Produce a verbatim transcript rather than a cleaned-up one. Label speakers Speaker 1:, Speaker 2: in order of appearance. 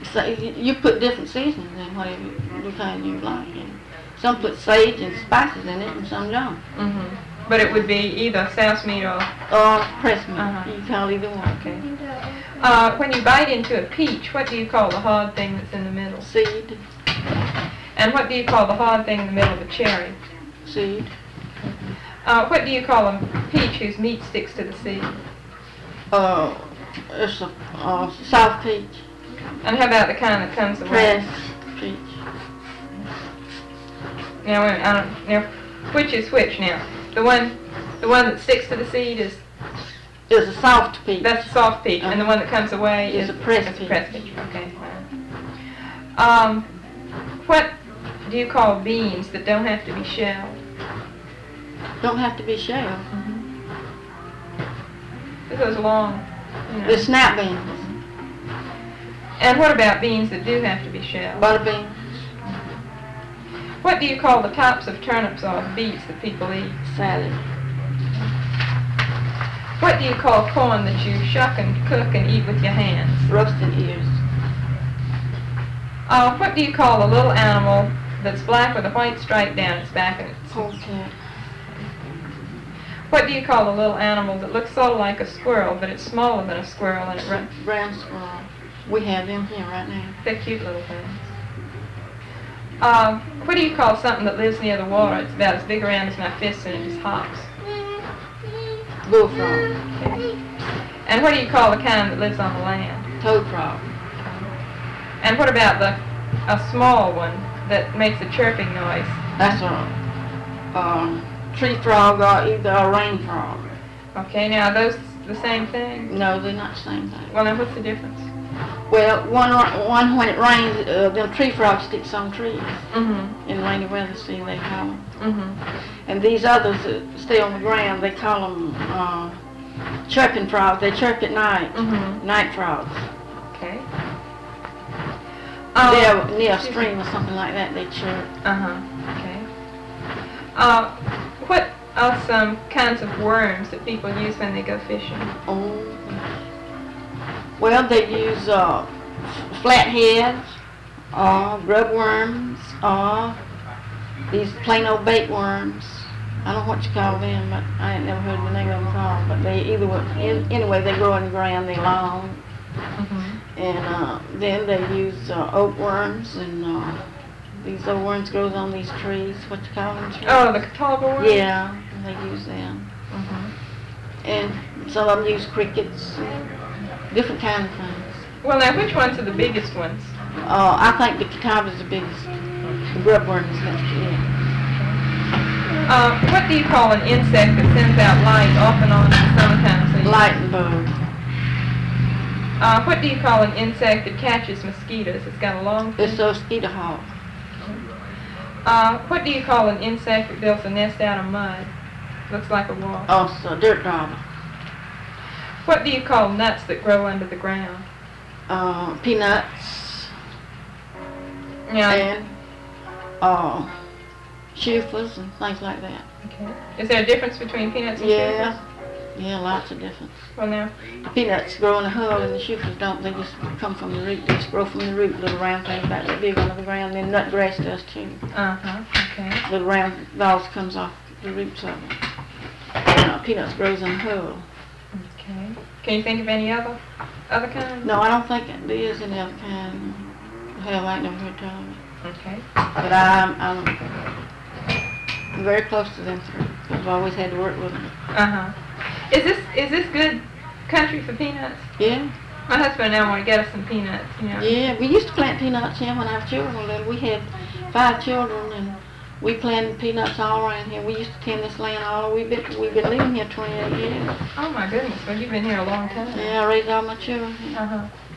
Speaker 1: So you, you put different seasonings in whatever you kind you like. And some put sage and spices in it, and some don't.
Speaker 2: Mm-hmm. But it would be either souse meat or
Speaker 1: or pressed meat.
Speaker 2: Uh-huh.
Speaker 1: You call either one.
Speaker 2: Okay. Uh, when you bite into a peach, what do you call the hard thing that's in the middle?
Speaker 1: Seed.
Speaker 2: And what do you call the hard thing in the middle of a cherry?
Speaker 1: Seed.
Speaker 2: Uh, what do you call a peach whose meat sticks to the seed?
Speaker 1: Uh, it's a uh, soft peach.
Speaker 2: And how about the kind that comes away?
Speaker 1: Pressed peach.
Speaker 2: Now, wait a minute, I don't, now, which is which now? The one, the one that sticks to the seed is
Speaker 1: It's a soft peach.
Speaker 2: that's a soft peach, and the one that comes away
Speaker 1: Is
Speaker 2: is
Speaker 1: a pressed
Speaker 2: is a
Speaker 1: peach.
Speaker 2: pressed peach. Okay. Fine. Um, what do you call beans that don't have to be shelled?
Speaker 1: Don't have to be shelled.
Speaker 2: Mm-hmm. Those long. You know.
Speaker 1: The snap beans.
Speaker 2: And what about beans that do have to be shelled?
Speaker 1: Butter beans.
Speaker 2: What do you call the tops of turnips or beets that people eat?
Speaker 1: Salad.
Speaker 2: What do you call corn that you shuck and cook and eat with your hands?
Speaker 1: Roasted ears.
Speaker 2: Uh, what do you call a little animal that's black with a white stripe down its back and its...
Speaker 1: Polecat.
Speaker 2: What do you call a little animal that looks sort of like a squirrel, but it's smaller than a squirrel and it runs?
Speaker 1: Brown squirrel. We have them here right now.
Speaker 2: They're cute little things. Uh, what do you call something that lives near the water? It's about as big around as my fist and it just hops.
Speaker 1: Bullfrog.
Speaker 2: Okay. And what do you call the kind that lives on the land?
Speaker 1: Toad frog.
Speaker 2: And what about the a small one that makes a chirping noise?
Speaker 1: That's a um, tree frog or either a rain frog.
Speaker 2: Okay, now are those the same thing?
Speaker 1: No, they're not the same thing.
Speaker 2: Well, then what's the difference?
Speaker 1: Well, one one when it rains, uh, them tree frogs stick on trees.
Speaker 2: Mm-hmm.
Speaker 1: In rainy weather, see, they call them.
Speaker 2: Mm-hmm.
Speaker 1: And these others that stay on the ground, they call them uh, chirping frogs. They chirp at night.
Speaker 2: Mm-hmm.
Speaker 1: Night frogs.
Speaker 2: Okay.
Speaker 1: They're
Speaker 2: Um,
Speaker 1: near a stream or something like that, they chirp.
Speaker 2: Uh-huh. Okay. Uh, what are some kinds of worms that people use when they go fishing?
Speaker 1: Oh. Well, they use uh, flatheads, or grub worms, or these plain old bait worms. I don't know what you call them, but I ain't never heard the name of them called. But they either were, in, anyway, they grow in the ground, they're long.
Speaker 2: Mm-hmm.
Speaker 1: And uh, then they use uh, oak worms, and uh, these old worms grows on these trees. What you call them? Trees?
Speaker 2: Oh, the catawba worm?
Speaker 1: Yeah, they use them.
Speaker 2: Mm-hmm.
Speaker 1: And some of them use crickets, different kind of things.
Speaker 2: Well, now, which ones are the biggest ones?
Speaker 1: Uh, I think the catawba is the biggest. The grub worm is next to it.
Speaker 2: Uh, what do you call an insect that sends out light off and on in the summertime? So you-
Speaker 1: Lightning bug.
Speaker 2: Uh, what do you call an insect that catches mosquitoes? It's got a long...
Speaker 1: It's a mosquito hawk.
Speaker 2: Uh, what do you call an insect that builds a nest out of mud? Looks like a wall.
Speaker 1: Also, dirt dauber.
Speaker 2: What do you call nuts that grow under the ground?
Speaker 1: Uh, peanuts.
Speaker 2: Now,
Speaker 1: And uh, shufas and things like that.
Speaker 2: okay. Is there a difference between peanuts and
Speaker 1: Yeah.
Speaker 2: shufas?
Speaker 1: Yeah, lots of difference.
Speaker 2: Well, now,
Speaker 1: The peanuts grow in a hull and the shufas don't. They just come from the root. They just grow from the root, little round things about that big under the ground. Then nutgrass does too.
Speaker 2: uh-huh, okay.
Speaker 1: Little round balls comes off the roots of them. Uh, peanuts grows in a hull.
Speaker 2: Okay. Can you think of any other other kinds?
Speaker 1: No, I don't think there is any other kind. Hell, I ain't never heard tell of it.
Speaker 2: Okay.
Speaker 1: But I'm, I'm very close to them three. I've always had to work with them.
Speaker 2: Uh-huh. Is this is this good country for peanuts?
Speaker 1: Yeah,
Speaker 2: My husband and I want to get us some peanuts, you know.
Speaker 1: yeah. We used to plant peanuts here when our children were little. We had five children, and we planted peanuts all around here. We used to tend this land all. We've been we've been living here twenty-eight years.
Speaker 2: Oh my goodness, well you've been here a long time.
Speaker 1: Yeah, I raised all my children here.
Speaker 2: Uh-huh.